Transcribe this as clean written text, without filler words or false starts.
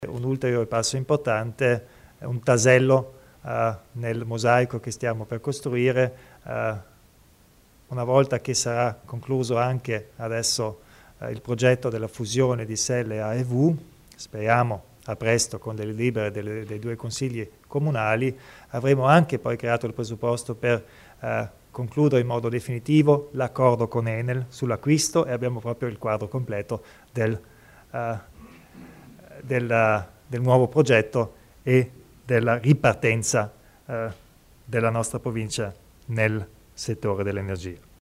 Un ulteriore passo importante, un tassello nel mosaico che stiamo per costruire, una volta che sarà concluso anche adesso il progetto della fusione di SEL e AEV, speriamo a presto con delle delibere dei due consigli comunali, avremo anche poi creato il presupposto per concludere in modo definitivo l'accordo con Enel sull'acquisto e abbiamo proprio il quadro completo del nuovo progetto e della ripartenza della nostra provincia nel settore dell'energia.